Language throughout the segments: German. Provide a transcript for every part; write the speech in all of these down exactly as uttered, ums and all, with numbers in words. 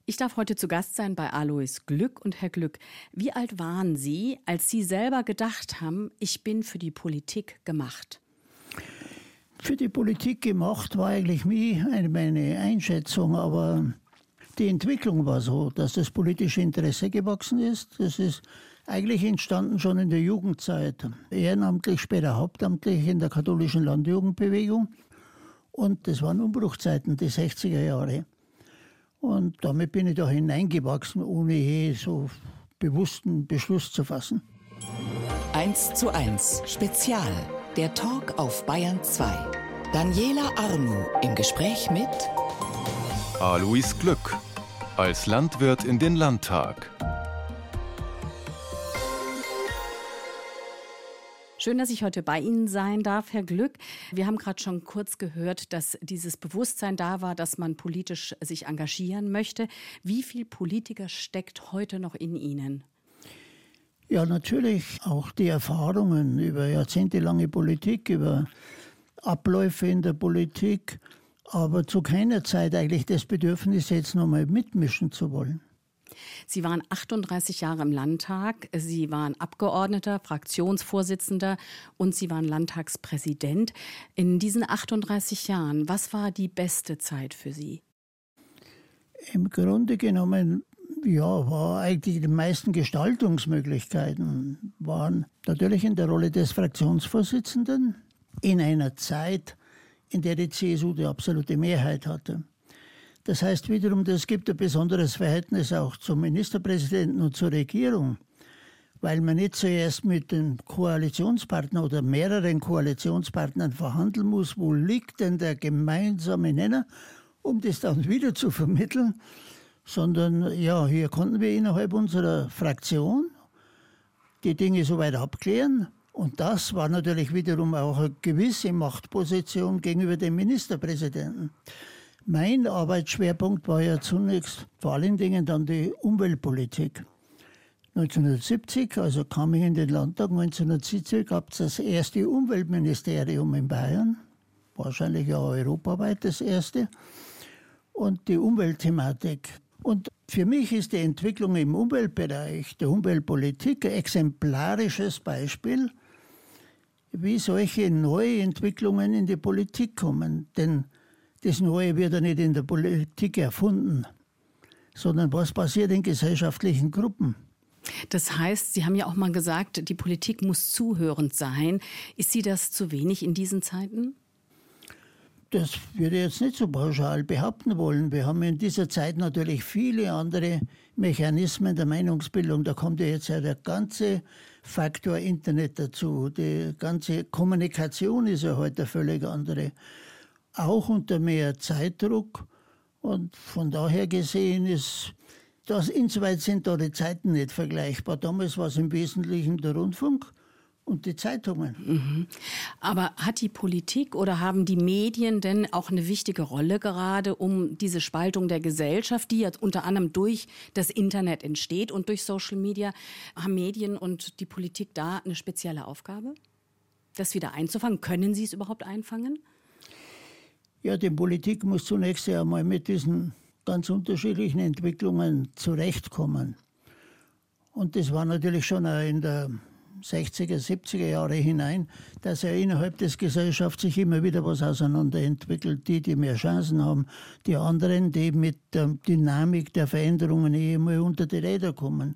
Ich darf heute zu Gast sein bei Alois Glück. Und Herr Glück, wie alt waren Sie, als Sie selber gedacht haben, ich bin für die Politik gemacht? Für die Politik gemacht war eigentlich nie meine Einschätzung, aber die Entwicklung war so, dass das politische Interesse gewachsen ist. Das ist eigentlich entstanden schon in der Jugendzeit, ehrenamtlich, später hauptamtlich in der katholischen Landjugendbewegung. Und das waren Umbruchzeiten, die sechziger Jahre. Und damit bin ich da hineingewachsen, ohne je so bewussten Beschluss zu fassen. eins zu eins Spezial, der Talk auf Bayern zwei. Daniela Arnu im Gespräch mit Alois Glück als Landwirt in den Landtag. Schön, dass ich heute bei Ihnen sein darf, Herr Glück. Wir haben gerade schon kurz gehört, dass dieses Bewusstsein da war, dass man politisch sich engagieren möchte. Wie viel Politiker steckt heute noch in Ihnen? Ja, natürlich auch die Erfahrungen über jahrzehntelange Politik, über Abläufe in der Politik, aber zu keiner Zeit eigentlich das Bedürfnis, jetzt nochmal mitmischen zu wollen. Sie waren achtunddreißig Jahre im Landtag, Sie waren Abgeordneter, Fraktionsvorsitzender und Sie waren Landtagspräsident. In diesen achtunddreißig Jahren, was war die beste Zeit für Sie? Im Grunde genommen, ja, war eigentlich die meisten Gestaltungsmöglichkeiten waren natürlich in der Rolle des Fraktionsvorsitzenden in einer Zeit, in der die C S U die absolute Mehrheit hatte. Das heißt wiederum, es gibt ein besonderes Verhältnis auch zum Ministerpräsidenten und zur Regierung, weil man nicht zuerst mit den Koalitionspartnern oder mehreren Koalitionspartnern verhandeln muss, wo liegt denn der gemeinsame Nenner, um das dann wieder zu vermitteln, sondern ja, hier konnten wir innerhalb unserer Fraktion die Dinge soweit abklären. Und das war natürlich wiederum auch eine gewisse Machtposition gegenüber dem Ministerpräsidenten. Mein Arbeitsschwerpunkt war ja zunächst vor allen Dingen dann die Umweltpolitik. neunzehnhundertsiebzig, also kam ich in den Landtag, neunzehnhundertsiebzig gab es das erste Umweltministerium in Bayern, wahrscheinlich ja europaweit das erste, und die Umweltthematik. Und für mich ist die Entwicklung im Umweltbereich, der Umweltpolitik, ein exemplarisches Beispiel, wie solche neue Entwicklungen in die Politik kommen. Denn das Neue wird ja nicht in der Politik erfunden, sondern was passiert in gesellschaftlichen Gruppen. Das heißt, Sie haben ja auch mal gesagt, die Politik muss zuhörend sein. Ist Sie das zu wenig in diesen Zeiten? Das würde ich jetzt nicht so pauschal behaupten wollen. Wir haben in dieser Zeit natürlich viele andere Mechanismen der Meinungsbildung. Da kommt ja jetzt ja der ganze Faktor Internet dazu. Die ganze Kommunikation ist ja heute eine völlig andere. Auch unter mehr Zeitdruck. Und von daher gesehen ist das, insoweit sind da die Zeiten nicht vergleichbar. Damals war es im Wesentlichen der Rundfunk und die Zeitungen. Mhm. Aber hat die Politik oder haben die Medien denn auch eine wichtige Rolle gerade, um diese Spaltung der Gesellschaft, die jetzt unter anderem durch das Internet entsteht und durch Social Media, haben Medien und die Politik da eine spezielle Aufgabe, das wieder einzufangen? Können sie es überhaupt einfangen? Ja, die Politik muss zunächst einmal mit diesen ganz unterschiedlichen Entwicklungen zurechtkommen. Und das war natürlich schon auch in der sechziger, siebziger Jahre hinein, dass ja innerhalb des Gesellschaft sich immer wieder was auseinanderentwickelt. Die, die mehr Chancen haben, die anderen, die mit der Dynamik der Veränderungen eh mal unter die Räder kommen.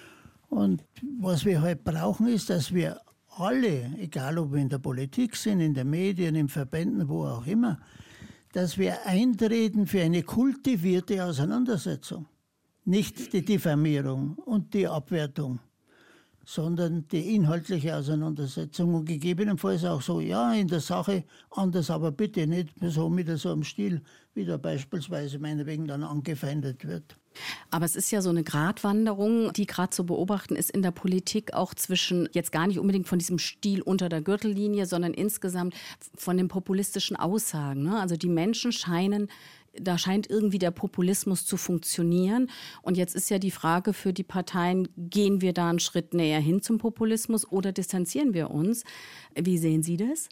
Und was wir halt brauchen, ist, dass wir alle, egal ob wir in der Politik sind, in den Medien, in Verbänden, wo auch immer, dass wir eintreten für eine kultivierte Auseinandersetzung. Nicht die Diffamierung und die Abwertung, sondern die inhaltliche Auseinandersetzung und gegebenenfalls auch so, ja, in der Sache anders, aber bitte nicht so mit so einem Stil, wie da beispielsweise meinetwegen dann angefeindet wird. Aber es ist ja so eine Gratwanderung, die gerade zu beobachten ist in der Politik, auch zwischen, jetzt gar nicht unbedingt von diesem Stil unter der Gürtellinie, sondern insgesamt von den populistischen Aussagen, ne? Also die Menschen scheinen, da scheint irgendwie der Populismus zu funktionieren. Und jetzt ist ja die Frage für die Parteien, gehen wir da einen Schritt näher hin zum Populismus oder distanzieren wir uns? Wie sehen Sie das?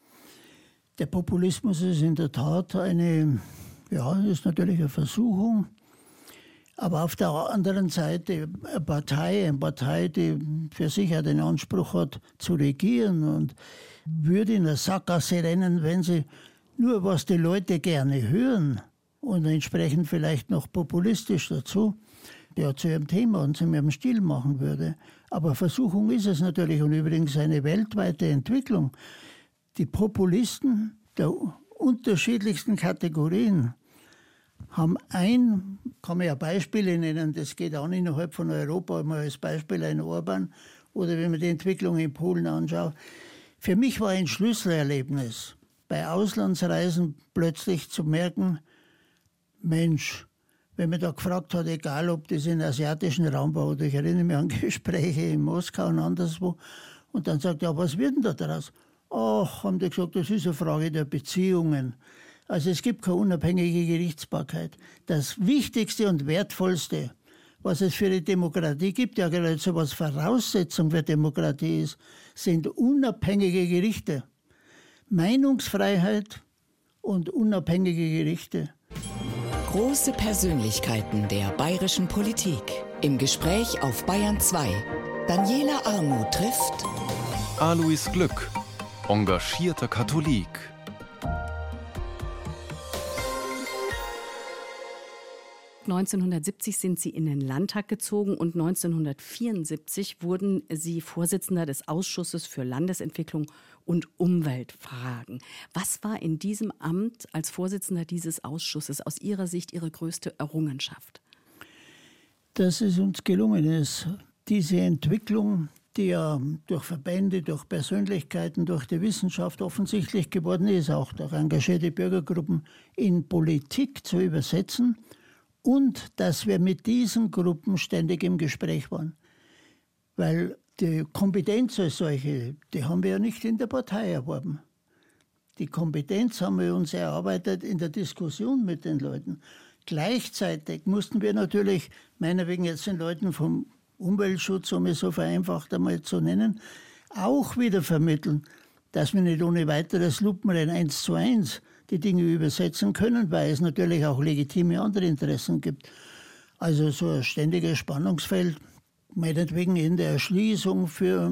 Der Populismus ist in der Tat eine, ja, ist natürlich eine Versuchung, Aber auf der anderen Seite eine Partei, eine Partei, die für sich ja den Anspruch hat, zu regieren und würde in der Sackgasse rennen, wenn sie nur was die Leute gerne hören und entsprechend vielleicht noch populistisch dazu, ja, zu ihrem Thema und zu ihrem Stil machen würde. Aber Versuchung ist es natürlich und übrigens eine weltweite Entwicklung. Die Populisten der unterschiedlichsten Kategorien haben ein, kann man ja Beispiele nennen, das geht auch innerhalb von Europa, mal als Beispiel ein Orban oder wenn man die Entwicklung in Polen anschaut. Für mich war ein Schlüsselerlebnis, bei Auslandsreisen plötzlich zu merken, Mensch, wenn man da gefragt hat, egal ob das in asiatischen Raum war oder ich erinnere mich an Gespräche in Moskau und anderswo, und dann sagt er, ja, was wird denn da daraus? Ach, haben die gesagt, das ist eine Frage der Beziehungen. Also es gibt keine unabhängige Gerichtsbarkeit. Das Wichtigste und Wertvollste, was es für die Demokratie gibt, ja geradezu was Voraussetzung für Demokratie ist, sind unabhängige Gerichte. Meinungsfreiheit und unabhängige Gerichte. Große Persönlichkeiten der bayerischen Politik. Im Gespräch auf Bayern zwei. Daniela Arnoux trifft Alois Glück, engagierter Katholik. neunzehnhundertsiebzig sind Sie in den Landtag gezogen und neunzehnhundertvierundsiebzig wurden Sie Vorsitzender des Ausschusses für Landesentwicklung und Umweltfragen. Was war in diesem Amt als Vorsitzender dieses Ausschusses aus Ihrer Sicht Ihre größte Errungenschaft? Dass es uns gelungen ist, diese Entwicklung, die ja durch Verbände, durch Persönlichkeiten, durch die Wissenschaft offensichtlich geworden ist, auch durch engagierte Bürgergruppen, in Politik zu übersetzen. Und dass wir mit diesen Gruppen ständig im Gespräch waren. Weil die Kompetenz als solche, die haben wir ja nicht in der Partei erworben. Die Kompetenz haben wir uns erarbeitet in der Diskussion mit den Leuten. Gleichzeitig mussten wir natürlich, meinetwegen jetzt den Leuten vom Umweltschutz, um es so vereinfacht einmal zu nennen, auch wieder vermitteln, dass wir nicht ohne weiteres Lupenrennen eins zu eins die Dinge übersetzen können, weil es natürlich auch legitime andere Interessen gibt. Also so ein ständiges Spannungsfeld, meinetwegen in der Erschließung für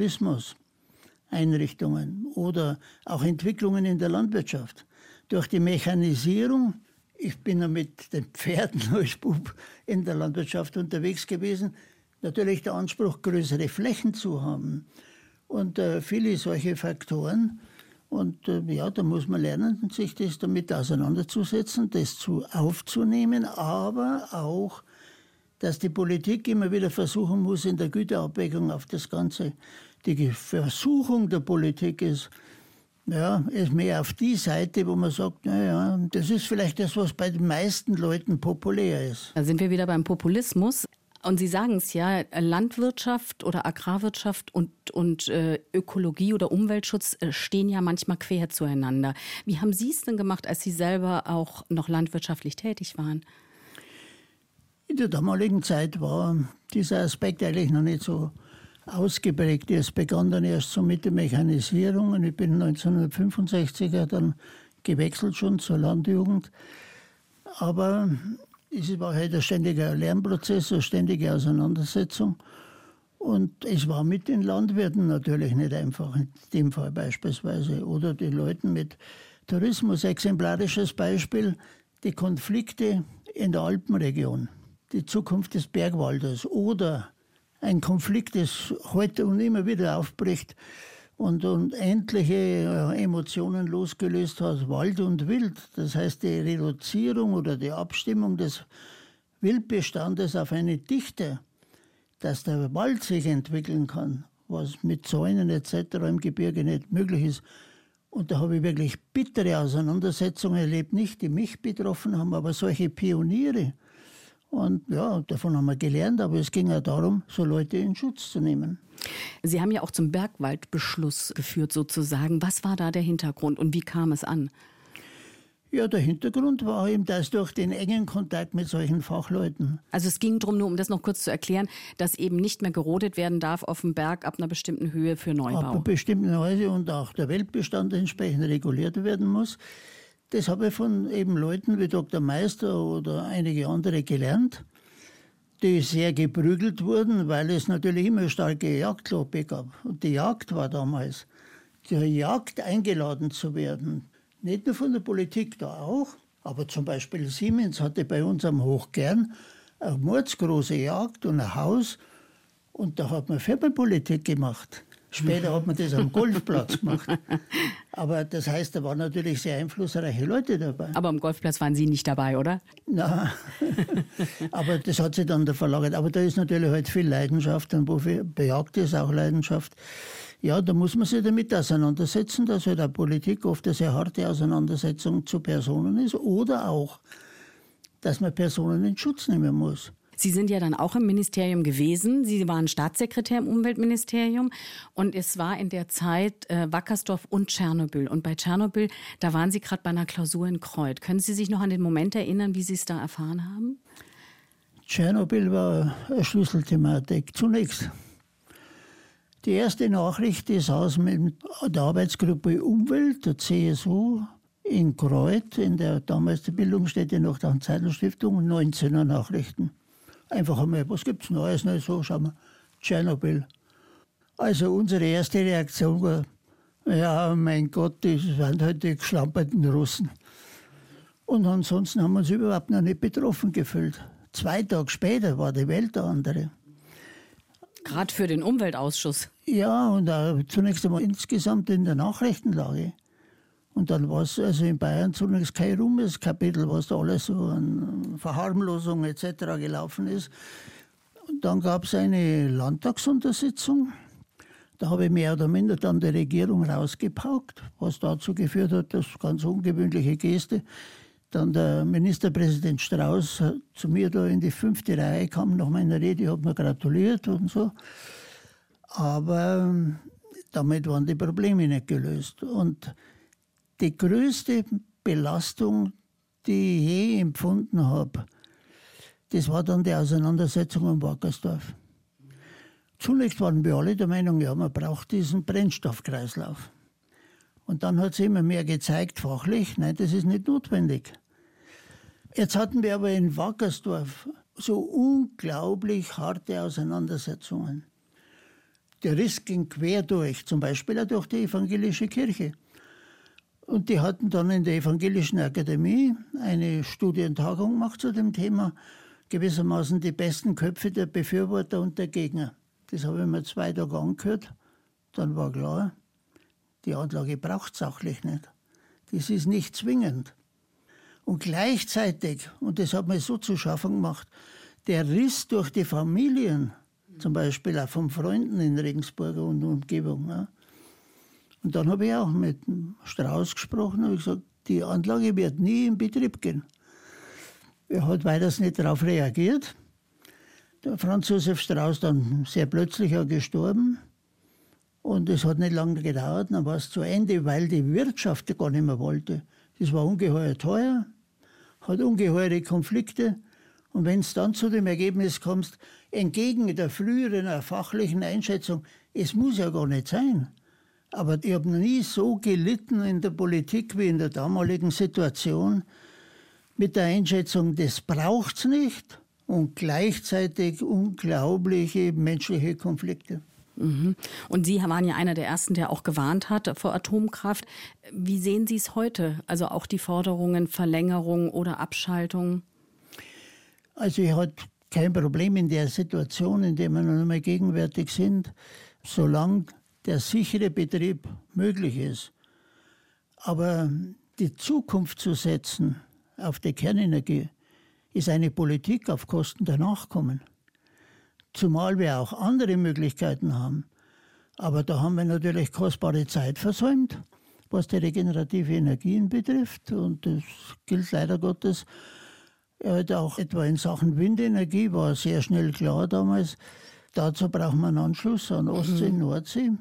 Tourismuseinrichtungen oder auch Entwicklungen in der Landwirtschaft. Durch die Mechanisierung, ich bin ja mit den Pferden als Bub in der Landwirtschaft unterwegs gewesen, natürlich der Anspruch, größere Flächen zu haben. Und äh, viele solche Faktoren. Und äh, ja, da muss man lernen, sich das damit auseinanderzusetzen, das zu aufzunehmen, aber auch, dass die Politik immer wieder versuchen muss, in der Güterabwägung auf das Ganze. Die Versuchung der Politik ist, ja, ist mehr auf die Seite, wo man sagt, naja, das ist vielleicht das, was bei den meisten Leuten populär ist. Da sind wir wieder beim Populismus. Und Sie sagen es ja, Landwirtschaft oder Agrarwirtschaft und, und äh, Ökologie oder Umweltschutz äh, stehen ja manchmal quer zueinander. Wie haben Sie es denn gemacht, als Sie selber auch noch landwirtschaftlich tätig waren? In der damaligen Zeit war dieser Aspekt eigentlich noch nicht so ausgeprägt. Es begann dann erst so mit der Mechanisierung und ich bin neunzehnhundertfünfundsechziger dann gewechselt schon zur Landjugend. Aber es war halt ein ständiger Lernprozess, eine ständige Auseinandersetzung. Und es war mit den Landwirten natürlich nicht einfach, in dem Fall beispielsweise. Oder den Leuten mit Tourismus, exemplarisches Beispiel, die Konflikte in der Alpenregion, die Zukunft des Bergwaldes oder ein Konflikt, das heute und immer wieder aufbricht und, und endliche Emotionen losgelöst hat, Wald und Wild. Das heißt, die Reduzierung oder die Abstimmung des Wildbestandes auf eine Dichte, dass der Wald sich entwickeln kann, was mit Zäunen et cetera im Gebirge nicht möglich ist. Und da habe ich wirklich bittere Auseinandersetzungen erlebt, nicht die mich betroffen haben, aber solche Pioniere. Und ja, davon haben wir gelernt, aber es ging ja darum, so Leute in Schutz zu nehmen. Sie haben ja auch zum Bergwaldbeschluss geführt sozusagen. Was war da der Hintergrund und wie kam es an? Ja, der Hintergrund war eben das durch den engen Kontakt mit solchen Fachleuten. Also es ging darum, nur um das noch kurz zu erklären, dass eben nicht mehr gerodet werden darf auf dem Berg ab einer bestimmten Höhe für Neubau. Ab einer bestimmten Weise und auch der Weltbestand entsprechend reguliert werden muss. Das habe ich von eben Leuten wie Doktor Meister oder einige andere gelernt. die sehr geprügelt wurden, weil es natürlich immer starke Jagdlobby gab. Und die Jagd war damals, zur Jagd eingeladen zu werden. Nicht nur von der Politik, da auch, aber zum Beispiel Siemens hatte bei uns am Hochgern eine mordsgroße Jagd und ein Haus. Und da hat man Firmenpolitik gemacht. Später hat man das am Golfplatz gemacht. Aber das heißt, da waren natürlich sehr einflussreiche Leute dabei. Aber am Golfplatz waren Sie nicht dabei, oder? Nein, aber das hat sich dann da verlagert. Aber da ist natürlich halt viel Leidenschaft und wofür bejagt ist auch Leidenschaft. Ja, da muss man sich damit auseinandersetzen, dass halt auch Politik oft eine sehr harte Auseinandersetzung zu Personen ist oder auch, dass man Personen in Schutz nehmen muss. Sie sind ja dann auch im Ministerium gewesen. Sie waren Staatssekretär im Umweltministerium. Und es war in der Zeit äh, Wackersdorf und Tschernobyl. Und bei Tschernobyl, da waren Sie gerade bei einer Klausur in Kreuth. Können Sie sich noch an den Moment erinnern, wie Sie es da erfahren haben? Tschernobyl war eine Schlüsselthematik. Zunächst, die erste Nachricht ist aus mit der Arbeitsgruppe Umwelt, der C S U, in Kreuth, in der damals die Bildungsstätte noch der Zeitenstiftung, neunzehner Nachrichten. Einfach einmal, was gibt es Neues? Nicht so, schauen wir, Tschernobyl. Also unsere erste Reaktion war, ja, mein Gott, das waren halt die geschlamperten Russen. Und ansonsten haben wir uns überhaupt noch nicht betroffen gefühlt. Zwei Tage später war die Welt eine andere. Gerade für den Umweltausschuss. Ja, und auch zunächst einmal insgesamt in der Nachrichtenlage. Und dann war es also in Bayern zunächst kein Ruhmeskapitel, was da alles so an Verharmlosung et cetera gelaufen ist. Und dann gab es eine Landtagsuntersitzung. Da habe ich mehr oder minder dann die Regierung rausgepaukt, was dazu geführt hat, dass ganz ungewöhnliche Geste. Dann der Ministerpräsident Strauß zu mir da in die fünfte Reihe kam nach meiner Rede, hat mir gratuliert und so. Aber damit waren die Probleme nicht gelöst. Und die größte Belastung, die ich je empfunden habe, das war dann die Auseinandersetzung um Wackersdorf. Zunächst waren wir alle der Meinung, ja, man braucht diesen Brennstoffkreislauf. Und dann hat es immer mehr gezeigt, fachlich, nein, das ist nicht notwendig. Jetzt hatten wir aber in Wackersdorf so unglaublich harte Auseinandersetzungen. Der Riss ging quer durch, zum Beispiel auch durch die evangelische Kirche. Und die hatten dann in der Evangelischen Akademie eine Studientagung gemacht zu dem Thema, gewissermaßen die besten Köpfe der Befürworter und der Gegner. Das habe ich mir zwei Tage angehört. Dann war klar, die Anlage braucht es sachlich nicht. Das ist nicht zwingend. Und gleichzeitig, und das hat mir so zu schaffen gemacht, der Riss durch die Familien, zum Beispiel auch von Freunden in Regensburg und Umgebung. Ja. Und dann habe ich auch mit Strauß gesprochen und gesagt, die Anlage wird nie in Betrieb gehen. Er hat weiters nicht darauf reagiert. Der Franz Josef Strauß dann sehr plötzlich auch gestorben. Und es hat nicht lange gedauert, dann war es zu Ende, weil die Wirtschaft gar nicht mehr wollte. Das war ungeheuer teuer, hat ungeheure Konflikte. Und wenn es dann zu dem Ergebnis kommst, entgegen der früheren fachlichen Einschätzung, es muss ja gar nicht sein. Aber ich habe noch nie so gelitten in der Politik wie in der damaligen Situation mit der Einschätzung, das braucht es nicht und gleichzeitig unglaubliche menschliche Konflikte. Mhm. Und Sie waren ja einer der Ersten, der auch gewarnt hat vor Atomkraft. Wie sehen Sie es heute? Also auch die Forderungen Verlängerung oder Abschaltung? Also ich hatte kein Problem in der Situation, in der wir noch einmal gegenwärtig sind, solange der sichere Betrieb möglich ist. Aber die Zukunft zu setzen auf die Kernenergie ist eine Politik auf Kosten der Nachkommen. Zumal wir auch andere Möglichkeiten haben. Aber da haben wir natürlich kostbare Zeit versäumt, was die regenerative Energien betrifft. Und das gilt leider Gottes halt auch etwa in Sachen Windenergie, war sehr schnell klar damals. Dazu braucht man einen Anschluss an Ostsee, mhm. Nordsee.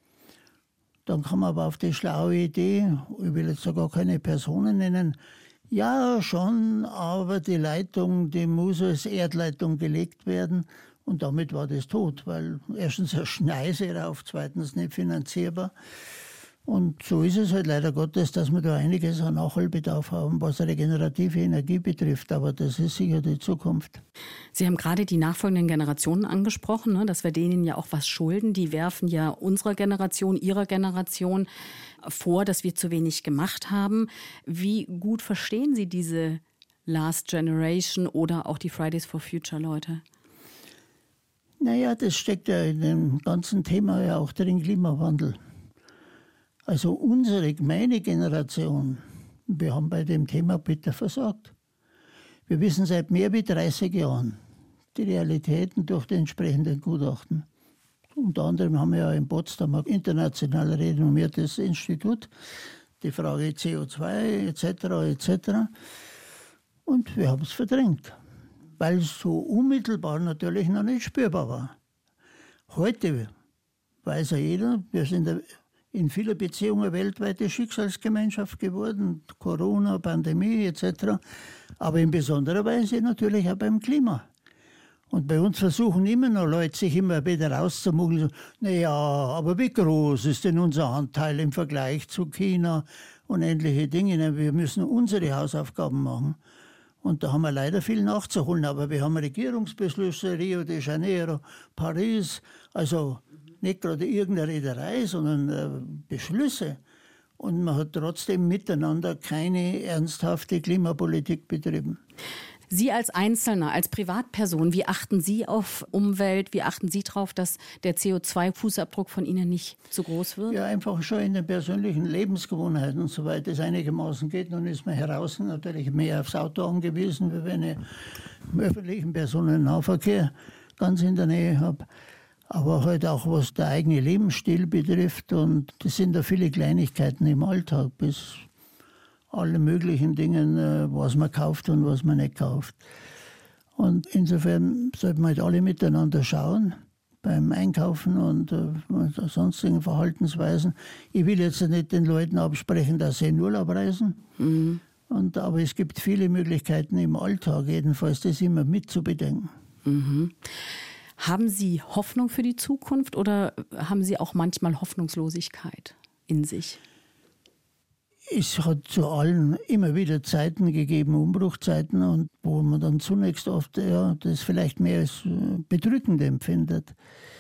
Dann kam aber auf die schlaue Idee, ich will jetzt sogar keine Personen nennen, ja schon, aber die Leitung, die muss als Erdleitung gelegt werden. Und damit war das tot, weil erstens eine Schneise rauf, zweitens nicht finanzierbar. Und so ist es halt leider Gottes, dass wir da einiges an Nachholbedarf haben, was regenerative Energie betrifft. Aber das ist sicher die Zukunft. Sie haben gerade die nachfolgenden Generationen angesprochen, ne, dass wir denen ja auch was schulden. Die werfen ja unserer Generation, ihrer Generation vor, dass wir zu wenig gemacht haben. Wie gut verstehen Sie diese Last Generation oder auch die Fridays for Future Leute? Naja, das steckt ja in dem ganzen Thema ja auch drin, Klimawandel. Also unsere, meine Generation, wir haben bei dem Thema bitter versagt. Wir wissen seit mehr als dreißig Jahren die Realitäten durch die entsprechenden Gutachten. Unter anderem haben wir ja in Potsdam ein international renommiertes Institut, die Frage C O zwei et cetera et cetera. Und wir haben es verdrängt, weil es so unmittelbar natürlich noch nicht spürbar war. Heute weiß ja jeder, wir sind in vielen Beziehungen eine weltweite Schicksalsgemeinschaft geworden, Corona, Pandemie et cetera. Aber in besonderer Weise natürlich auch beim Klima. Und bei uns versuchen immer noch Leute, sich immer wieder rauszumogeln. Naja, aber wie groß ist denn unser Anteil im Vergleich zu China und ähnliche Dinge? Wir müssen unsere Hausaufgaben machen. Und da haben wir leider viel nachzuholen. Aber wir haben Regierungsbeschlüsse, Rio de Janeiro, Paris, also nicht gerade irgendeine Reederei, sondern äh, Beschlüsse. Und man hat trotzdem miteinander keine ernsthafte Klimapolitik betrieben. Sie als Einzelner, als Privatperson, wie achten Sie auf Umwelt? Wie achten Sie darauf, dass der C O zwei Fußabdruck von Ihnen nicht zu groß wird? Ja, einfach schon in den persönlichen Lebensgewohnheiten, soweit es einigermaßen geht. Nun ist man heraus natürlich mehr aufs Auto angewiesen, wie wenn ich im öffentlichen Personennahverkehr ganz in der Nähe habe. Aber halt auch, was der eigene Lebensstil betrifft. Und das sind da viele Kleinigkeiten im Alltag, bis alle möglichen Dingen, was man kauft und was man nicht kauft. Und insofern sollten wir halt alle miteinander schauen beim Einkaufen und äh, sonstigen Verhaltensweisen. Ich will jetzt nicht den Leuten absprechen, dass sie in Urlaub reisen. Mhm. Und, aber es gibt viele Möglichkeiten im Alltag, jedenfalls das immer mitzubedenken. Mhm. Haben Sie Hoffnung für die Zukunft oder haben Sie auch manchmal Hoffnungslosigkeit in sich? Es hat zu allen immer wieder Zeiten gegeben, Umbruchzeiten, und wo man dann zunächst oft ja, das vielleicht mehr als bedrückend empfindet.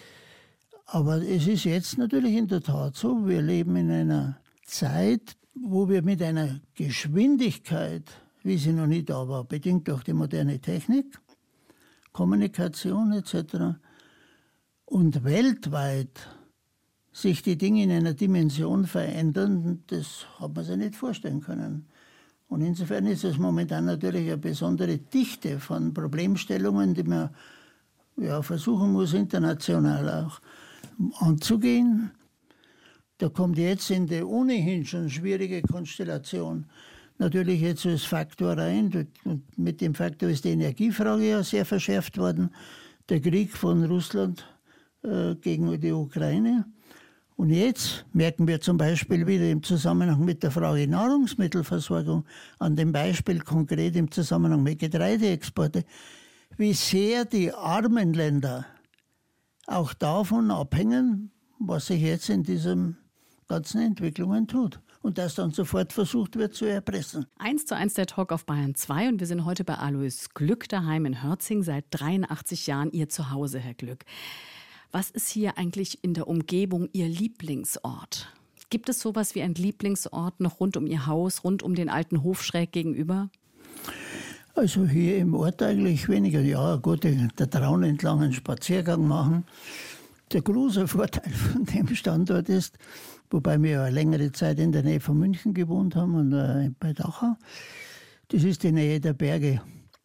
Aber es ist jetzt natürlich in der Tat so, wir leben in einer Zeit, wo wir mit einer Geschwindigkeit, wie sie noch nie da war, bedingt durch die moderne Technik, Kommunikation et cetera und weltweit sich die Dinge in einer Dimension verändern, das hat man sich nicht vorstellen können. Und insofern ist es momentan natürlich eine besondere Dichte von Problemstellungen, die man ja, versuchen muss, international auch anzugehen. Da kommt jetzt in die ohnehin schon schwierige Konstellation natürlich jetzt als Faktor rein. Und mit dem Faktor ist die Energiefrage ja sehr verschärft worden. Der Krieg von Russland äh, gegen die Ukraine. Und jetzt merken wir zum Beispiel wieder im Zusammenhang mit der Frage Nahrungsmittelversorgung, an dem Beispiel konkret im Zusammenhang mit Getreideexporte, wie sehr die armen Länder auch davon abhängen, was sich jetzt in diesen ganzen Entwicklungen tut. Und das dann sofort versucht wird zu erpressen. Eins zu eins der Talk auf Bayern zwei und wir sind heute bei Alois Glück daheim in Hörzing, seit dreiundachtzig Jahren Ihr Zuhause, Herr Glück. Was ist hier eigentlich in der Umgebung Ihr Lieblingsort? Gibt es sowas wie einen Lieblingsort noch rund um Ihr Haus, rund um den alten Hof schräg gegenüber? Also hier im Ort eigentlich weniger. Ja gut, der Traun entlang einen Spaziergang machen. Der große Vorteil von dem Standort ist, wobei wir ja eine längere Zeit in der Nähe von München gewohnt haben und äh, bei Dachau, das ist die Nähe der Berge.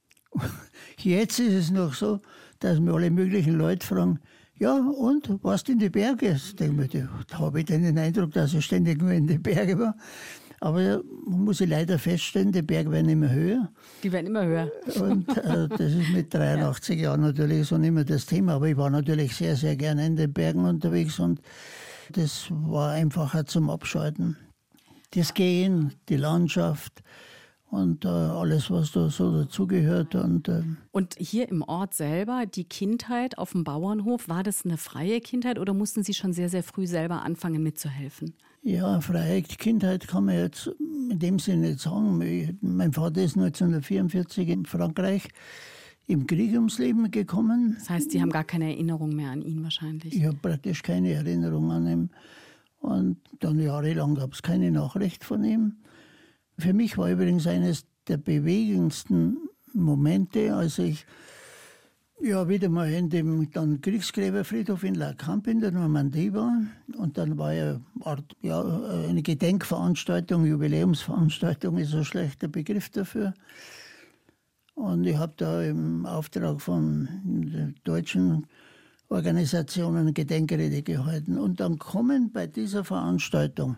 Jetzt ist es noch so, dass mir alle möglichen Leute fragen, ja, und, warst du in die Berge? Da habe ich den Eindruck, dass ich ständig nur in die Berge war. Aber man muss ich leider feststellen, die Berge werden immer höher. Die werden immer höher. Und äh, das ist mit dreiundachtzig ja. Jahren natürlich so nicht mehr das Thema. Aber ich war natürlich sehr, sehr gerne in den Bergen unterwegs und das war einfacher zum Abschalten. Das Gehen, die Landschaft und äh, alles, was da so dazugehört. Und, äh und hier im Ort selber, die Kindheit auf dem Bauernhof, war das eine freie Kindheit oder mussten Sie schon sehr, sehr früh selber anfangen mitzuhelfen? Ja, freie Kindheit kann man jetzt in dem Sinne nicht sagen. Ich, mein Vater ist neunzehnhundertvierundvierzig in Frankreich im Krieg ums Leben gekommen. Das heißt, Sie haben gar keine Erinnerung mehr an ihn wahrscheinlich? Ich habe praktisch keine Erinnerung an ihn. Und dann jahrelang gab es keine Nachricht von ihm. Für mich war übrigens eines der bewegendsten Momente, als ich ja wieder mal in dem dann Kriegsgräberfriedhof in La Camp in der Normandie war. Und dann war ja, Art, ja eine Gedenkveranstaltung, Jubiläumsveranstaltung ist ein schlechter Begriff dafür. Und ich habe da im Auftrag von den deutschen Organisationen eine Gedenkrede gehalten. Und dann kommen bei dieser Veranstaltung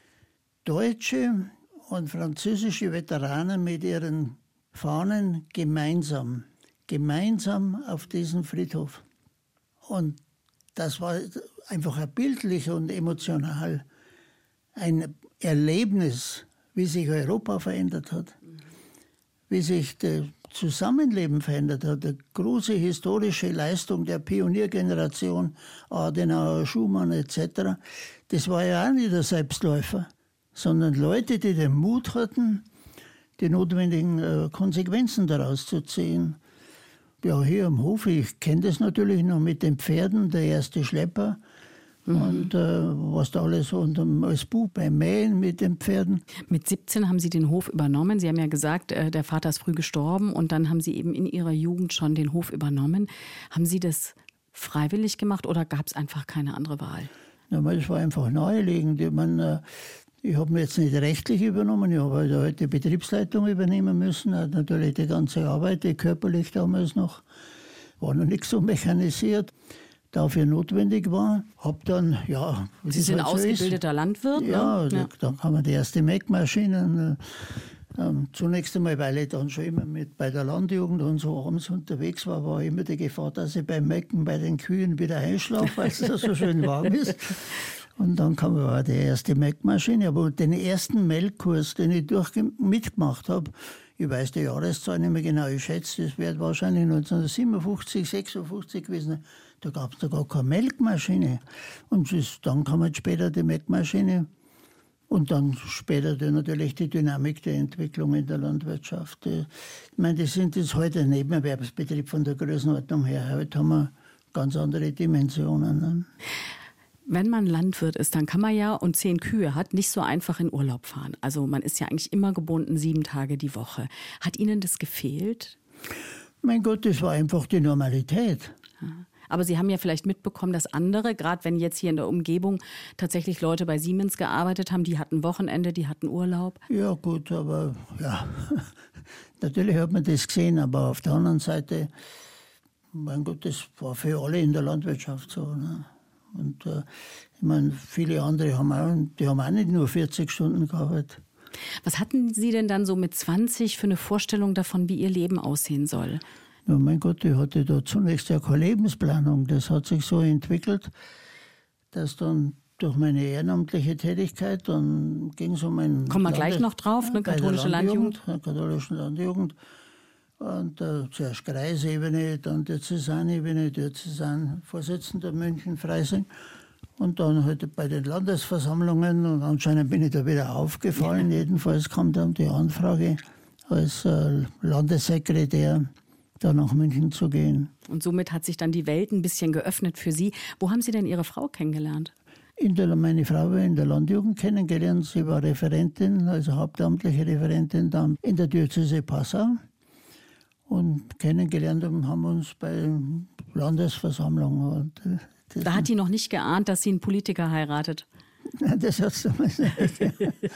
deutsche und französische Veteranen mit ihren Fahnen gemeinsam, gemeinsam auf diesen Friedhof. Und das war einfach ein bildlich und emotional ein Erlebnis, wie sich Europa verändert hat, wie sich das Zusammenleben verändert hat, eine große historische Leistung der Pioniergeneration, Adenauer, Schumann et cetera. Das war ja auch nicht der Selbstläufer, sondern Leute, die den Mut hatten, die notwendigen äh, Konsequenzen daraus zu ziehen. Ja, hier am Hof, ich kenne das natürlich noch mit den Pferden, der erste Schlepper. Mhm. Und äh, was da alles und als Bub beim Mähen mit den Pferden. Mit siebzehn haben Sie den Hof übernommen. Sie haben ja gesagt, äh, der Vater ist früh gestorben und dann haben Sie eben in Ihrer Jugend schon den Hof übernommen. Haben Sie das freiwillig gemacht oder gab es einfach keine andere Wahl? Ja, das war einfach naheliegend. Ich, meine, ich habe mir jetzt nicht rechtlich übernommen, ich habe halt heute die Betriebsleitung übernehmen müssen. Natürlich die ganze Arbeit, die körperlich damals noch, war noch nicht so mechanisiert. Dafür notwendig war, habe dann, ja... Sie sind halt so ausgebildeter ist. Landwirt? Ja, ne? da, ja, dann kann man die erste Melkmaschinen. Ähm, zunächst einmal, weil ich dann schon immer mit bei der Landjugend und so abends unterwegs war, war immer die Gefahr, dass ich beim Melken bei den Kühen wieder einschlafe, weil es so schön warm ist. Und dann kam auch die erste Melkmaschine. Aber den ersten Melkkurs, den ich durch mitgemacht habe, ich weiß die Jahreszahl nicht mehr genau, ich schätze, das wird wahrscheinlich neunzehnhundertsiebenundfünfzig, sechsundfünfzig gewesen. Da gab es da gar keine Melkmaschine. Und das, dann kam halt später die Melkmaschine und dann später die, natürlich die Dynamik der Entwicklung in der Landwirtschaft. Ich meine, das sind jetzt heute ein Nebenerwerbsbetrieb von der Größenordnung her. Heute haben wir ganz andere Dimensionen. Ne? Wenn man Landwirt ist, dann kann man ja und zehn Kühe hat, nicht so einfach in Urlaub fahren. Also man ist ja eigentlich immer gebunden, sieben Tage die Woche. Hat Ihnen das gefehlt? Mein Gott, das war einfach die Normalität. Ja. Aber Sie haben ja vielleicht mitbekommen, dass andere, gerade wenn jetzt hier in der Umgebung tatsächlich Leute bei Siemens gearbeitet haben, die hatten Wochenende, die hatten Urlaub. Ja gut, aber ja, natürlich hat man das gesehen, aber auf der anderen Seite, mein Gott, das war für alle in der Landwirtschaft so. Ne? Und äh, ich meine, viele andere haben auch, die haben auch nicht nur vierzig Stunden gearbeitet. Was hatten Sie denn dann so mit zwanzig für eine Vorstellung davon, wie Ihr Leben aussehen soll? Ja, mein Gott, ich hatte da zunächst ja keine Lebensplanung. Das hat sich so entwickelt, dass dann durch meine ehrenamtliche Tätigkeit, dann ging es um ein... Kommen wir gleich noch drauf, ne? Katholische Landjugend. Landjugend. Katholische Landjugend. Und äh, zuerst Kreisebene, dann Diözesanebene, Diözesanvorsitzender München-Freising. Und dann halt bei den Landesversammlungen. Und anscheinend bin ich da wieder aufgefallen. Ja. Jedenfalls kam dann die Anfrage, als äh, Landessekretär da nach München zu gehen. Und somit hat sich dann die Welt ein bisschen geöffnet für Sie. Wo haben Sie denn Ihre Frau kennengelernt? In der, meine Frau habe ich in der Landjugend kennengelernt. Sie war Referentin, also hauptamtliche Referentin dann in der Diözese Passau. Und kennengelernt haben wir uns bei Landesversammlungen. Und da hat die noch nicht geahnt, dass sie einen Politiker heiratet. Das hast du mal gesagt.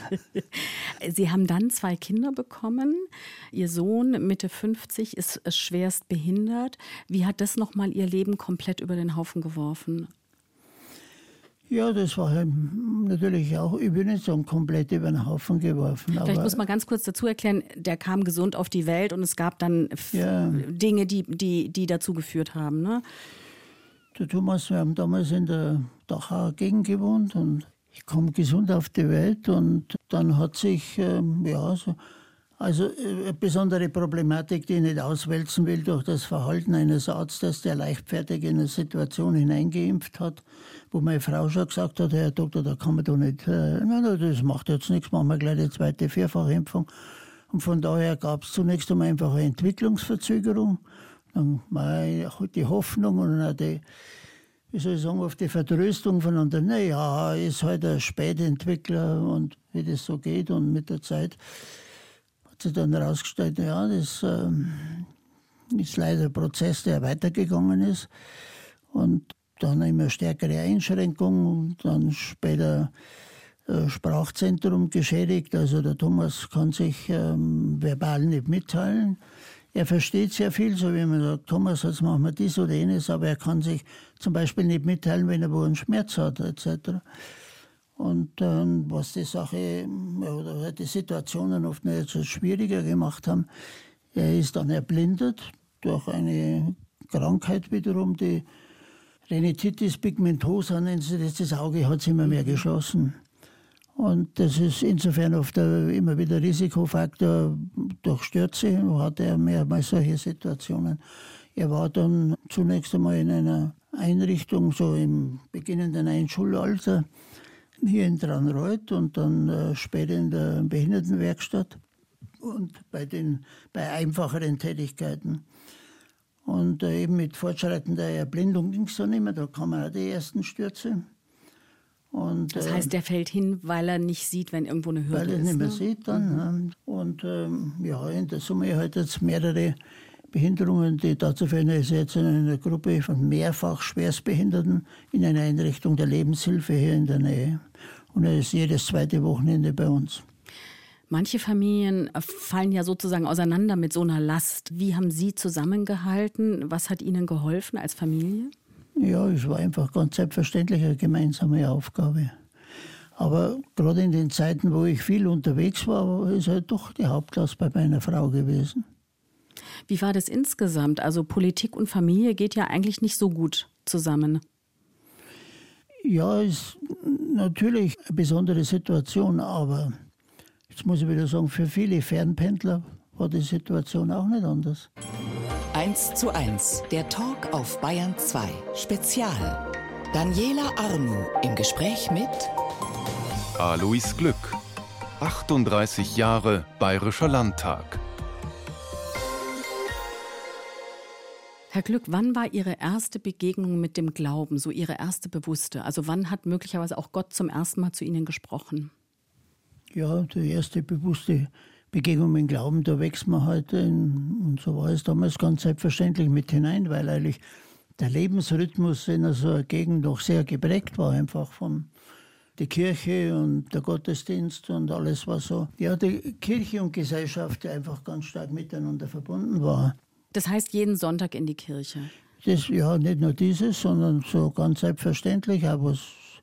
Sie haben dann zwei Kinder bekommen. Ihr Sohn, Mitte fünfzig, ist schwerst behindert. Wie hat das nochmal Ihr Leben komplett über den Haufen geworfen? Ja, das war halt natürlich auch, ich bin nicht so komplett über den Haufen geworfen. Vielleicht aber muss man ganz kurz dazu erklären, der kam gesund auf die Welt und es gab dann ja. Dinge, die, die, die dazu geführt haben, ne? Der Thomas, wir haben damals in der Dachauer Gegend gewohnt und ich komme gesund auf die Welt und dann hat sich ähm, ja, so Also eine besondere Problematik, die ich nicht auswälzen will durch das Verhalten eines Arztes, der leichtfertig in eine Situation hineingeimpft hat, wo meine Frau schon gesagt hat, Herr Doktor, da kann man doch nicht, äh, nein, das macht jetzt nichts, machen wir gleich die zweite Vierfachimpfung. Und von daher gab es zunächst einmal einfach eine Entwicklungsverzögerung, dann war die Hoffnung und auch die, wie soll ich sagen, auf die Vertröstung von anderen, naja, ist halt ein Spätentwickler und wie das so geht und mit der Zeit hat sich dann herausgestellt, ja, das ähm, ist leider ein Prozess, der weitergegangen ist. Und dann immer stärkere Einschränkungen und dann später äh, Sprachzentrum geschädigt. Also der Thomas kann sich ähm, verbal nicht mitteilen. Er versteht sehr viel, so wie man sagt, Thomas, jetzt machen wir dies oder jenes, aber er kann sich zum Beispiel nicht mitteilen, wenn er wo einen Schmerz hat, et cetera. Und dann, was die Sache oder die Situationen oft nicht so schwieriger gemacht haben, er ist dann erblindet durch eine Krankheit wiederum, die Retinitis pigmentosa nennt sie das. Das Auge hat sich immer mehr geschlossen. Und das ist insofern oft immer wieder Risikofaktor durch Stürze, hat er mehrmals solche Situationen. Er war dann zunächst einmal in einer Einrichtung, so im beginnenden Einschulalter, hier in Dranreuth und dann äh, später in der Behindertenwerkstatt und bei den bei einfacheren Tätigkeiten. Und äh, eben mit fortschreitender Erblindung ging es dann nicht mehr, da kamen auch die ersten Stürze. Und, das heißt, der fällt hin, weil er nicht sieht, wenn irgendwo eine Hürde ist. Weil er nicht mehr ne? sieht dann. Mhm. Und ähm, ja, in der Summe halt jetzt mehrere Behinderungen, die dazu führen, er ist jetzt in einer Gruppe von mehrfach Schwerstbehinderten in einer Einrichtung der Lebenshilfe hier in der Nähe. Und er ist jedes zweite Wochenende bei uns. Manche Familien fallen ja sozusagen auseinander mit so einer Last. Wie haben Sie zusammengehalten? Was hat Ihnen geholfen als Familie? Ja, es war einfach ganz selbstverständlich eine gemeinsame Aufgabe. Aber gerade in den Zeiten, wo ich viel unterwegs war, ist halt doch die Hauptlast bei meiner Frau gewesen. Wie war das insgesamt? Also Politik und Familie geht ja eigentlich nicht so gut zusammen. Ja, ist natürlich eine besondere Situation, aber jetzt muss ich wieder sagen, für viele Fernpendler war die Situation auch nicht anders. eins zu eins, der Talk auf Bayern zwei, Spezial. Daniela Arnoux im Gespräch mit Alois Glück, achtunddreißig Jahre Bayerischer Landtag. Herr Glück, wann war Ihre erste Begegnung mit dem Glauben, so Ihre erste bewusste? Also wann hat möglicherweise auch Gott zum ersten Mal zu Ihnen gesprochen? Ja, die erste bewusste Begegnung mit dem Glauben, da wächst man heute in, und so war es damals ganz selbstverständlich mit hinein, weil eigentlich der Lebensrhythmus in so einer Gegend noch sehr geprägt war, einfach von der Kirche und der Gottesdienst und alles, was so, ja, die Kirche und Gesellschaft einfach ganz stark miteinander verbunden war. Das heißt, jeden Sonntag in die Kirche? Das, ja, nicht nur dieses, sondern so ganz selbstverständlich, aber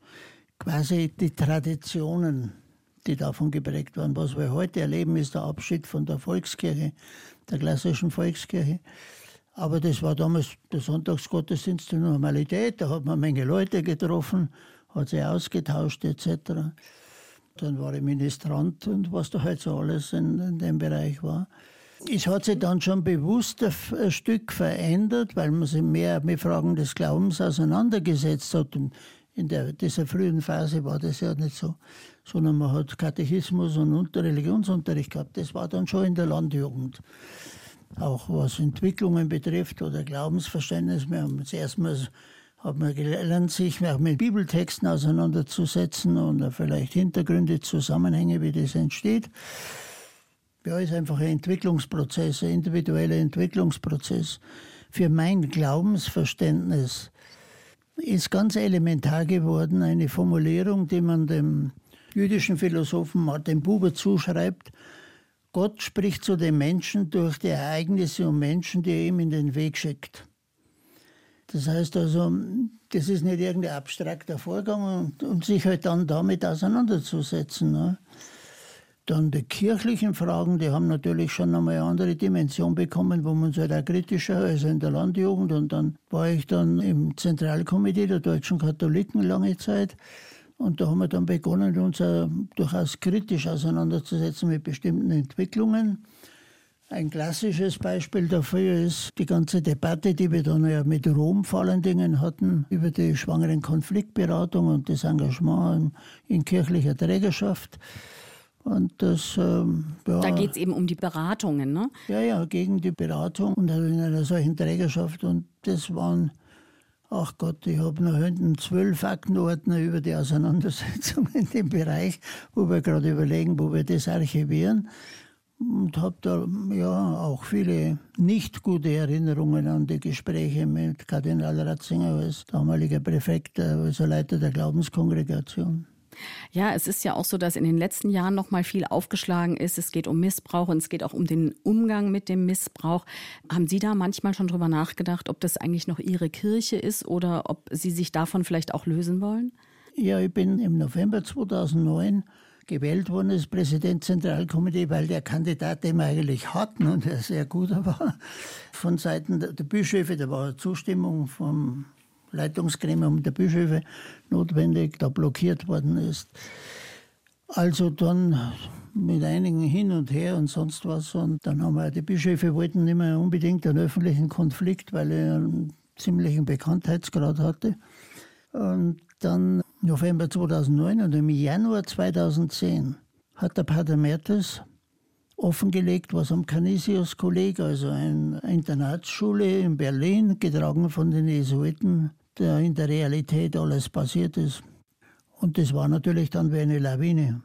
quasi die Traditionen, die davon geprägt waren. Was wir heute erleben, ist der Abschied von der Volkskirche, der klassischen Volkskirche. Aber das war damals der Sonntagsgottesdienst, die Normalität. Da hat man eine Menge Leute getroffen, hat sich ausgetauscht et cetera. Dann war ich Ministrant und was da halt so alles in, in dem Bereich war. Es hat sich dann schon bewusst ein Stück verändert, weil man sich mehr mit Fragen des Glaubens auseinandergesetzt hat. Und in der, dieser frühen Phase war das ja nicht so, sondern man hat Katechismus und Unter- Religionsunterricht gehabt. Das war dann schon in der Landjugend. Auch was Entwicklungen betrifft oder Glaubensverständnis. Wir haben das erste Mal hat man gelernt, sich mit Bibeltexten auseinanderzusetzen und vielleicht Hintergründe, Zusammenhänge, wie das entsteht. Ja, ist einfach ein Entwicklungsprozess, ein individueller Entwicklungsprozess. Für mein Glaubensverständnis ist ganz elementar geworden eine Formulierung, die man dem jüdischen Philosophen Martin Buber zuschreibt. Gott spricht zu den Menschen durch die Ereignisse und Menschen, die er ihm in den Weg schickt. Das heißt also, das ist nicht irgendein abstrakter Vorgang und, und sich halt dann damit auseinanderzusetzen. Ne? Dann die kirchlichen Fragen, die haben natürlich schon einmal eine andere Dimension bekommen, wo man uns halt auch kritischer, also in der Landjugend. Und dann war ich dann im Zentralkomitee der deutschen Katholiken lange Zeit. Und da haben wir dann begonnen, uns auch durchaus kritisch auseinanderzusetzen mit bestimmten Entwicklungen. Ein klassisches Beispiel dafür ist die ganze Debatte, die wir dann ja mit Rom vor allen Dingen hatten, über die Schwangeren-Konfliktberatung und das Engagement in, in kirchlicher Trägerschaft. Und das, ähm, ja, da geht es eben um die Beratungen, ne? Ja, ja, gegen die Beratung und in einer solchen Trägerschaft. Und das waren, ach Gott, ich habe noch hinten zwölf Aktenordner über die Auseinandersetzung in dem Bereich, wo wir gerade überlegen, wo wir das archivieren. Und habe da ja auch viele nicht gute Erinnerungen an die Gespräche mit Kardinal Ratzinger als damaliger Präfekt, also Leiter der Glaubenskongregation. Ja, es ist ja auch so, dass in den letzten Jahren noch mal viel aufgeschlagen ist. Es geht um Missbrauch und es geht auch um den Umgang mit dem Missbrauch. Haben Sie da manchmal schon drüber nachgedacht, ob das eigentlich noch Ihre Kirche ist oder ob Sie sich davon vielleicht auch lösen wollen? Ja, ich bin im November zweitausendneun gewählt worden als Präsident Zentralkomitee, weil der Kandidat, den wir eigentlich hatten und der sehr gut war, von Seiten der Bischöfe, da war Zustimmung vom Leitungsgremium der Bischöfe notwendig, da blockiert worden ist. Also dann mit einigen hin und her und sonst was. Und dann haben wir, die Bischöfe wollten nicht mehr unbedingt einen öffentlichen Konflikt, weil er einen ziemlichen Bekanntheitsgrad hatte. Und dann November zweitausendneun und im Januar zweitausendzehn hat der Pater Mertes offengelegt, was am Canisius-Kolleg, also eine Internatsschule in Berlin, getragen von den Jesuiten, da in der Realität alles passiert ist. Und das war natürlich dann wie eine Lawine.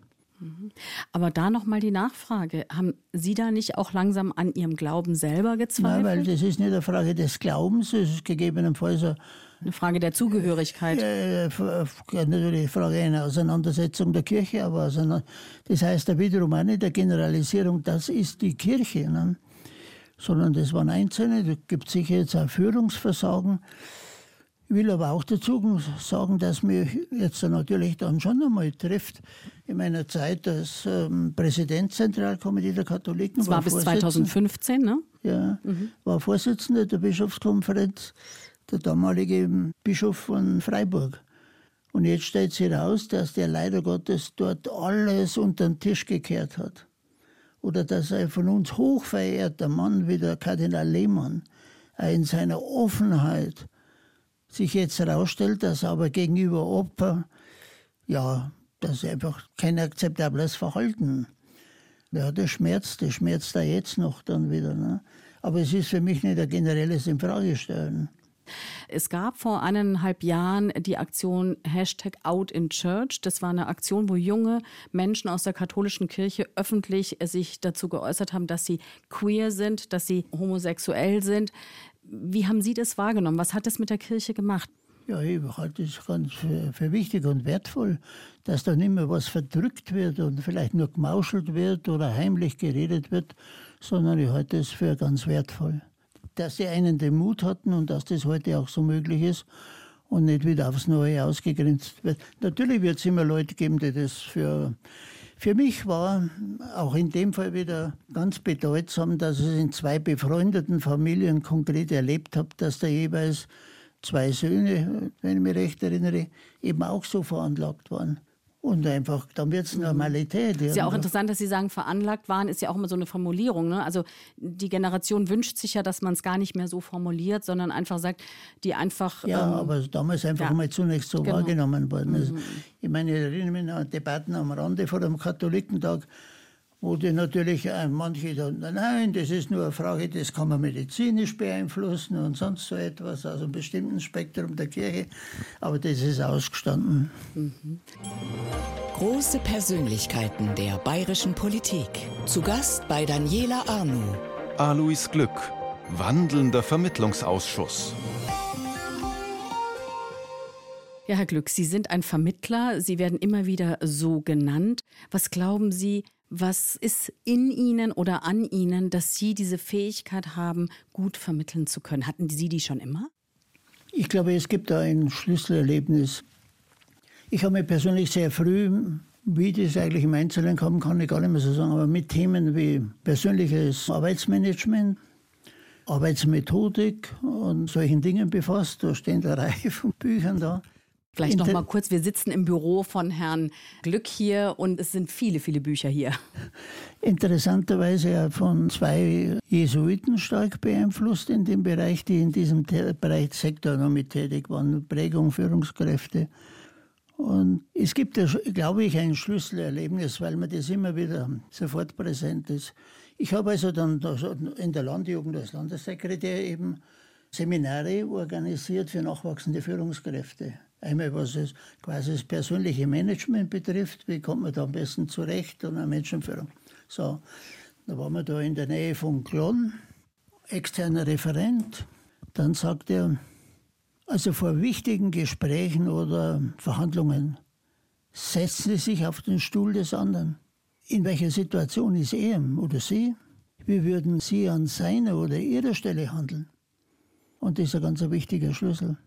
Aber da nochmal die Nachfrage. Haben Sie da nicht auch langsam an Ihrem Glauben selber gezweifelt? Nein, weil das ist nicht eine Frage des Glaubens, es ist gegebenenfalls eine, eine Frage der Zugehörigkeit. Äh, natürlich eine Frage einer Auseinandersetzung der Kirche, aber das heißt ja wiederum auch nicht der Generalisierung, das ist die Kirche, ne? Sondern das waren Einzelne, da gibt es sicher jetzt auch Führungsversagen. Ich will aber auch dazu sagen, dass mich jetzt natürlich dann schon einmal trifft, in meiner Zeit als ähm, Präsident Zentralkomitee der Katholiken. Das war, war bis zweitausendfünfzehn, ne? Ja, mhm. War Vorsitzender der Bischofskonferenz, der damalige Bischof von Freiburg. Und jetzt stellt sich heraus, dass der leider Gottes dort alles unter den Tisch gekehrt hat. Oder dass ein von uns hochverehrter Mann wie der Kardinal Lehmann in seiner Offenheit sich jetzt herausstellt, dass aber gegenüber Opfer, ja, das ist einfach kein akzeptables Verhalten. Ja, das schmerzt, das schmerzt da jetzt noch dann wieder. Ne? Aber es ist für mich nicht ein generelles Infragestellen. Es gab vor eineinhalb Jahren die Aktion Hashtag Out in Church. Das war eine Aktion, wo junge Menschen aus der katholischen Kirche öffentlich sich dazu geäußert haben, dass sie queer sind, dass sie homosexuell sind. Wie haben Sie das wahrgenommen? Was hat das mit der Kirche gemacht? Ja, ich halte es ganz für, für wichtig und wertvoll, dass da nicht mehr was verdrückt wird und vielleicht nur gemauschelt wird oder heimlich geredet wird, sondern ich halte es für ganz wertvoll. Dass die einen den Mut hatten und dass das heute auch so möglich ist und nicht wieder aufs Neue ausgegrenzt wird. Natürlich wird es immer Leute geben, die das für... Für mich war auch in dem Fall wieder ganz bedeutsam, dass ich in zwei befreundeten Familien konkret erlebt habe, dass da jeweils zwei Söhne, wenn ich mich recht erinnere, eben auch so veranlagt waren. Und einfach, dann wird es Normalität. Ist ja auch interessant, dass Sie sagen, veranlagt waren, ist ja auch immer so eine Formulierung. Ne? Also die Generation wünscht sich ja, dass man es gar nicht mehr so formuliert, sondern einfach sagt, die einfach... Ja, ähm, aber damals einfach ja. mal zunächst so genau. wahrgenommen worden ist. Mhm. Ich meine, ich erinnere mich an Debatten am Rande vor dem Katholikentag, wo die natürlich äh, manche dann, nein, das ist nur eine Frage, das kann man medizinisch beeinflussen und sonst so etwas aus einem bestimmten Spektrum der Kirche. Aber das ist ausgestanden. Mhm. Große Persönlichkeiten der bayerischen Politik. Zu Gast bei Daniela Arnoux. Alois Glück, wandelnder Vermittlungsausschuss. Ja, Herr Glück, Sie sind ein Vermittler. Sie werden immer wieder so genannt. Was glauben Sie, was ist in Ihnen oder an Ihnen, dass Sie diese Fähigkeit haben, gut vermitteln zu können? Hatten Sie die schon immer? Ich glaube, es gibt da ein Schlüsselerlebnis. Ich habe mich persönlich sehr früh, wie das eigentlich im Einzelnen kommen kann, ich gar nicht mehr so sagen, aber mit Themen wie persönliches Arbeitsmanagement, Arbeitsmethodik und solchen Dingen befasst. Da stehen eine Reihe von Büchern da. Vielleicht noch mal kurz, wir sitzen im Büro von Herrn Glück hier und es sind viele, viele Bücher hier. Interessanterweise ja von zwei Jesuiten stark beeinflusst in dem Bereich, die in diesem Bereich Sektor noch mit tätig waren, Prägung, Führungskräfte. Und es gibt, ja, glaube ich, ein Schlüsselerlebnis, weil mir das immer wieder sofort präsent ist. Ich habe also dann in der Landjugend als Landessekretär eben Seminare organisiert für nachwachsende Führungskräfte. Einmal, was es quasi das persönliche Management betrifft, wie kommt man da am besten zurecht und eine Menschenführung. So, da waren wir da in der Nähe von Glonn, externer Referent. Dann sagt er, also vor wichtigen Gesprächen oder Verhandlungen setzen Sie sich auf den Stuhl des anderen. In welcher Situation ist er oder sie? Wie würden Sie an seiner oder ihrer Stelle handeln? Und das ist ein ganz wichtiger Schlüssel.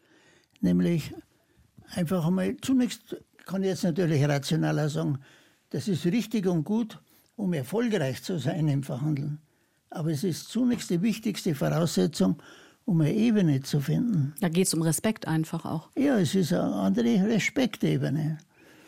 Nämlich einfach einmal, zunächst kann ich jetzt natürlich rationaler sagen, das ist richtig und gut, um erfolgreich zu sein im Verhandeln. Aber es ist zunächst die wichtigste Voraussetzung, um eine Ebene zu finden. Da geht es um Respekt einfach auch. Ja, es ist eine andere Respektebene.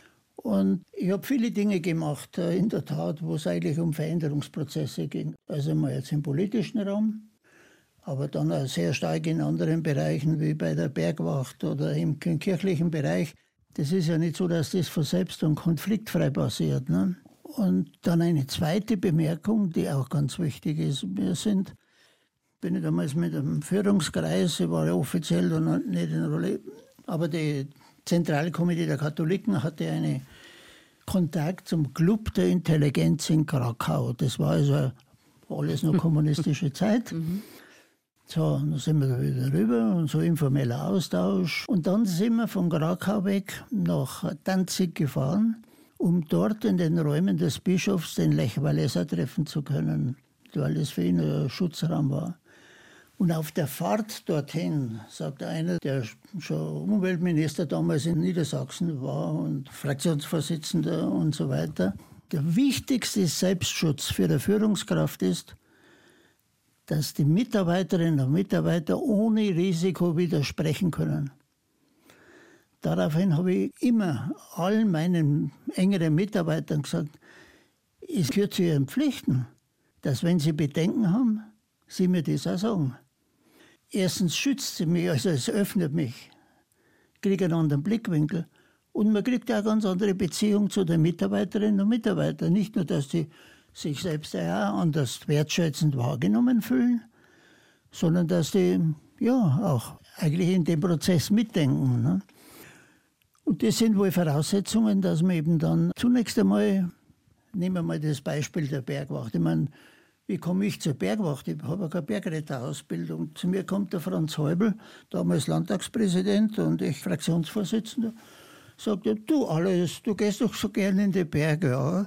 Und ich habe viele Dinge gemacht, in der Tat, wo es eigentlich um Veränderungsprozesse ging. Also mal jetzt im politischen Raum, aber dann auch sehr stark in anderen Bereichen, wie bei der Bergwacht oder im kirchlichen Bereich. Das ist ja nicht so, dass das von selbst und konfliktfrei passiert. Ne? Und dann eine zweite Bemerkung, die auch ganz wichtig ist. Wir sind, bin ich damals mit einem Führungskreis, ich war ja offiziell dann nicht in der Rolle, aber die Zentralkomitee der Katholiken hatte einen Kontakt zum Club der Intelligenz in Krakau. Das war also alles noch kommunistische Zeit. Mhm. So, dann sind wir da wieder rüber und so informeller Austausch. Und dann sind wir von Krakau weg nach Danzig gefahren, um dort in den Räumen des Bischofs den Lech Walesa treffen zu können, weil das für ihn ein Schutzraum war. Und auf der Fahrt dorthin, sagt einer, der schon Umweltminister damals in Niedersachsen war und Fraktionsvorsitzender und so weiter, der wichtigste Selbstschutz für eine Führungskraft ist, dass die Mitarbeiterinnen und Mitarbeiter ohne Risiko widersprechen können. Daraufhin habe ich immer allen meinen engeren Mitarbeitern gesagt, es gehört zu ihren Pflichten, dass wenn sie Bedenken haben, sie mir das auch sagen. Erstens schützt sie mich, also es öffnet mich, ich kriege einen anderen Blickwinkel und man kriegt auch eine ganz andere Beziehung zu den Mitarbeiterinnen und Mitarbeitern. Nicht nur, dass die sich selbst auch anders wertschätzend wahrgenommen fühlen, sondern dass die ja auch eigentlich in dem Prozess mitdenken. Ne? Und das sind wohl Voraussetzungen, dass man eben dann zunächst einmal, nehmen wir mal das Beispiel der Bergwacht. Ich meine, wie komme ich zur Bergwacht? Ich habe keine Bergretterausbildung. Zu mir kommt der Franz Häubl, damals Landtagspräsident und ich Fraktionsvorsitzender, sagt er, du alles, du gehst doch so gerne in die Berge. Ja,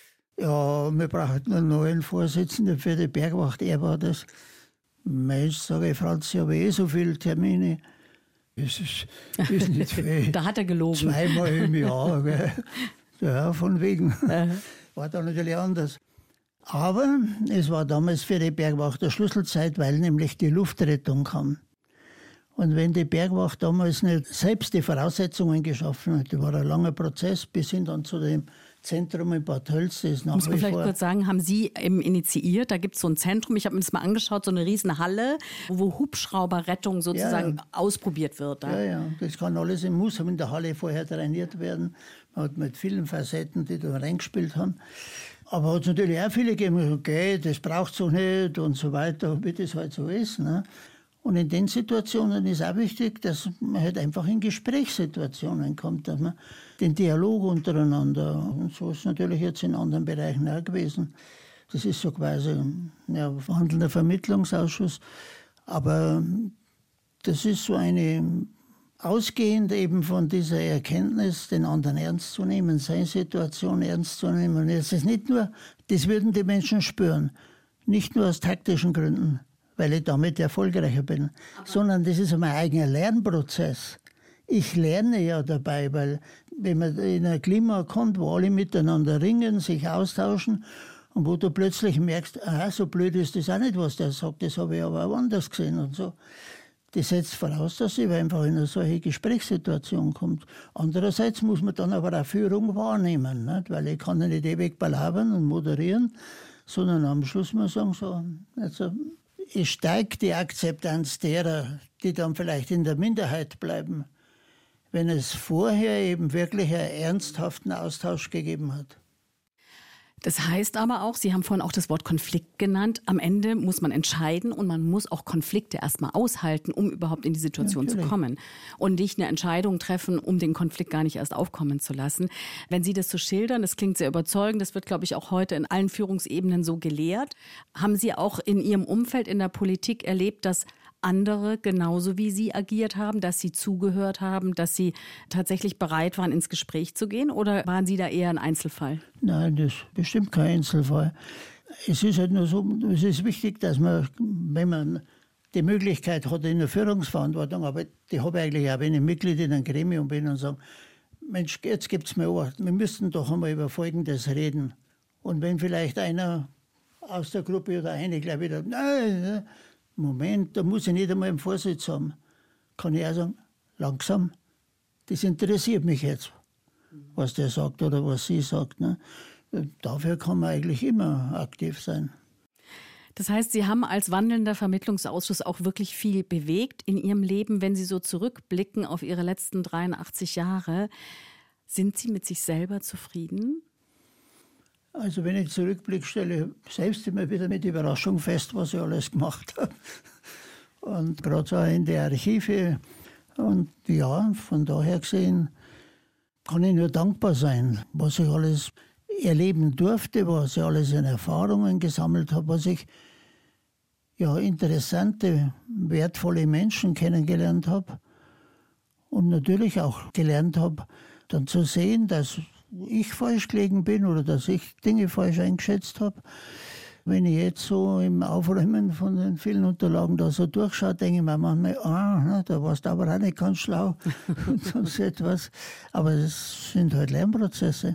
ja wir brauchen einen neuen Vorsitzenden für die Bergwacht. Er war das. Mensch, sage ich, Franz, ich habe eh so viele Termine. Das ist, das ist nicht viel. Da hat er gelogen. Zweimal im Jahr. Gell. Ja, von wegen. War da natürlich anders. Aber es war damals für die Bergwacht eine Schlüsselzeit, weil nämlich die Luftrettung kam. Und wenn die Bergwacht damals nicht selbst die Voraussetzungen geschaffen hat, das war ein langer Prozess, bis hin dann zu dem Zentrum in Bad Tölz. Das nach Muss man wie vielleicht vor kurz sagen, haben Sie eben initiiert, da gibt es so ein Zentrum, ich habe mir das mal angeschaut, so eine riesen Halle, wo Hubschrauberrettung sozusagen ja, ja. ausprobiert wird. Da. Ja, ja, das kann alles, muss in der Halle vorher trainiert werden. Man hat mit vielen Facetten, die da reingespielt haben. Aber hat es natürlich auch viele gegeben, okay, das braucht es auch nicht und so weiter, wie das halt so ist. Ne? Und in den Situationen ist auch wichtig, dass man halt einfach in Gesprächssituationen kommt, dass man den Dialog untereinander, und so ist es natürlich jetzt in anderen Bereichen auch gewesen. Das ist so quasi ja, verhandelnder Vermittlungsausschuss. Aber das ist so eine, ausgehend eben von dieser Erkenntnis, den anderen ernst zu nehmen, seine Situation ernst zu nehmen. Und es ist nicht nur, das würden die Menschen spüren, nicht nur aus taktischen Gründen, weil ich damit erfolgreicher bin, aber sondern das ist mein eigener Lernprozess. Ich lerne ja dabei, weil wenn man in ein Klima kommt, wo alle miteinander ringen, sich austauschen und wo du plötzlich merkst, aha, so blöd ist das auch nicht, was der sagt, das habe ich aber auch anders gesehen und so. Das setzt voraus, dass sie einfach in eine solche Gesprächssituation kommt. Andererseits muss man dann aber auch Führung wahrnehmen, nicht? Weil ich kann ja nicht ewig belabern und moderieren, sondern am Schluss muss man sagen, so, also es steigt die Akzeptanz derer, die dann vielleicht in der Minderheit bleiben, wenn es vorher eben wirklich einen ernsthaften Austausch gegeben hat. Das heißt aber auch, Sie haben vorhin auch das Wort Konflikt genannt, am Ende muss man entscheiden und man muss auch Konflikte erstmal aushalten, um überhaupt in die Situation ja, zu kommen. Und nicht eine Entscheidung treffen, um den Konflikt gar nicht erst aufkommen zu lassen. Wenn Sie das so schildern, das klingt sehr überzeugend, das wird, glaube ich, auch heute in allen Führungsebenen so gelehrt. Haben Sie auch in Ihrem Umfeld in der Politik erlebt, dass andere genauso wie Sie agiert haben, dass Sie zugehört haben, dass Sie tatsächlich bereit waren, ins Gespräch zu gehen? Oder waren Sie da eher ein Einzelfall? Nein, das ist bestimmt kein Einzelfall. Es ist halt nur so, es ist wichtig, dass man, wenn man die Möglichkeit hat in der Führungsverantwortung, aber die habe ich eigentlich auch, wenn ich Mitglied in einem Gremium bin und sage, Mensch, jetzt gibt es mir Obacht, wir müssten doch einmal über Folgendes reden. Und wenn vielleicht einer aus der Gruppe oder eine gleich wieder, nein, Moment, da muss ich nicht einmal einen Vorsitz haben. Kann ich auch sagen, langsam, das interessiert mich jetzt, was der sagt oder was sie sagt. Ne? Dafür kann man eigentlich immer aktiv sein. Das heißt, Sie haben als wandelnder Vermittlungsausschuss auch wirklich viel bewegt in Ihrem Leben. Wenn Sie so zurückblicken auf Ihre letzten dreiundachtzig Jahre, sind Sie mit sich selber zufrieden? Also wenn ich zurückblicke, stelle ich selbst immer wieder mit Überraschung fest, was ich alles gemacht habe. Und gerade so in die Archive. Und ja, von daher gesehen kann ich nur dankbar sein, was ich alles erleben durfte, was ich alles in Erfahrungen gesammelt habe, was ich ja interessante, wertvolle Menschen kennengelernt habe. Und natürlich auch gelernt habe, dann zu sehen, dass ich falsch gelegen bin oder dass ich Dinge falsch eingeschätzt habe. Wenn ich jetzt so im Aufräumen von den vielen Unterlagen da so durchschaue, denke ich mir manchmal, ah, da warst du aber auch nicht ganz schlau und sonst etwas. Aber es sind halt Lernprozesse.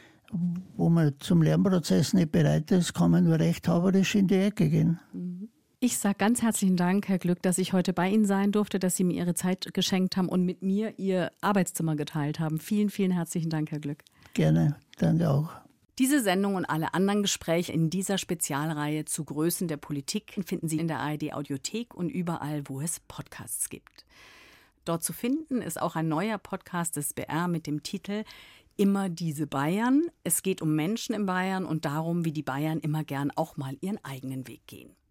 Wo man zum Lernprozess nicht bereit ist, kann man nur rechthaberisch in die Ecke gehen. Ich sage ganz herzlichen Dank, Herr Glück, dass ich heute bei Ihnen sein durfte, dass Sie mir Ihre Zeit geschenkt haben und mit mir Ihr Arbeitszimmer geteilt haben. Vielen, vielen herzlichen Dank, Herr Glück. Gerne, danke auch. Diese Sendung und alle anderen Gespräche in dieser Spezialreihe zu Größen der Politik finden Sie in der A R D-Audiothek und überall, wo es Podcasts gibt. Dort zu finden ist auch ein neuer Podcast des B R mit dem Titel Immer diese Bayern. Es geht um Menschen in Bayern und darum, wie die Bayern immer gern auch mal ihren eigenen Weg gehen.